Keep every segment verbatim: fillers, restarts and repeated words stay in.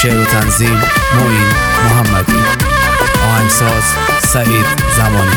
شعر و تنظیم معین محمدی، آهنگساز سعید زمانی.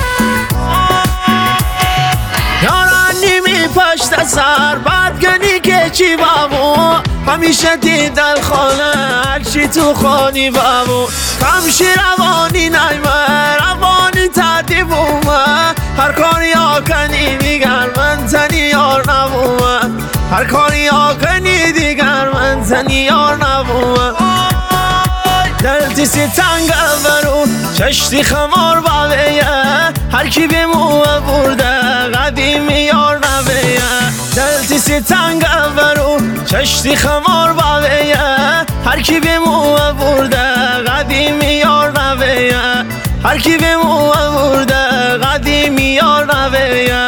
یاران نیمی پشت سر بدگنی که چی بابو، همیشه دیدن خانه هرچی تو خانی بابو. کمشی روانی نیمه روانی تردی بومه، هر کاری ها کنی دیگر من تنی یار نبومه، هر کاری ها کنی دیگر من تنی یار نبومه. دلتی سی تنگ برو چشتی خمار بالیه، هر کی به موه برده قدیمی یار نبیه. دلتی سی تنگ برو چشتی خمار بالیه، هر کی به موه برده قدیمی یار نبیه، هر کی به موه برده قدیمی یار نبیه.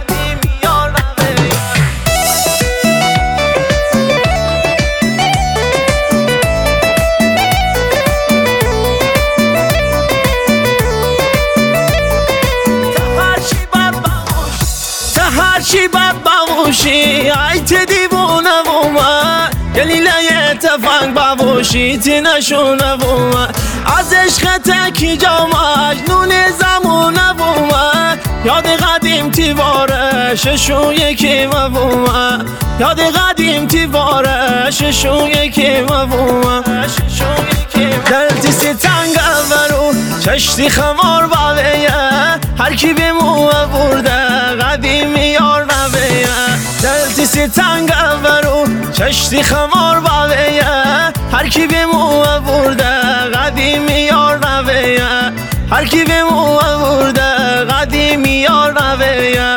هرچی بد ببوشی ایت دیوونه بومه، گلیله تفنگ ببوشی تی نشونه بومه. از عشق تکی جا مجنون زمونه بومه، یاد قدیم تی وارش شو یکی مبومه، یاد قدیم تی وارش شو یکی مبومه. دلتی سی تنگ برو چشتی خمار بالیه، هر کی به موه برده قدیمی یار نبیه. دلتی سی تنگ برو چشتی خمار بالیه، هر کی به موه برده قدیمی یار نبیه، هر کی به موه برده قدیمی یار نبیه.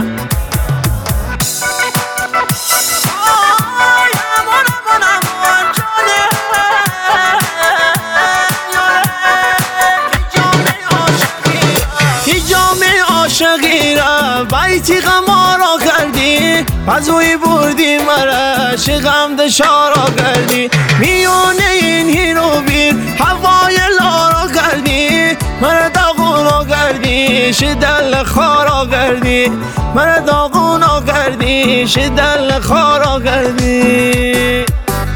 عاشقی را بیتی غمارا کردی، از اوی بردی مرا چه غم دشارا کردی. میونه این هیرو بیر هوای لارا کردی، مرا داغونا کردی شدل خارا کردی، مرا داغونا کردی شدل خارا کردی.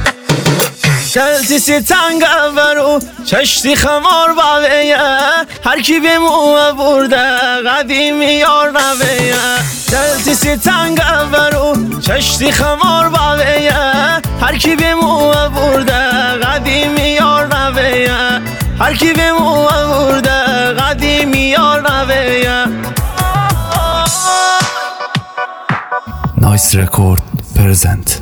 دلتی سی تنگ برو چشتی خمار بالیه، هر کی به موه برده قدیمی یار نبیه. دلتی سی تنگ برو چشتی خمار بالیه، هر کی به موه برده قدیمی یار نبیه، هر کی به موه برده قدیمی یار نبیه. نایس رکورد پرزنت.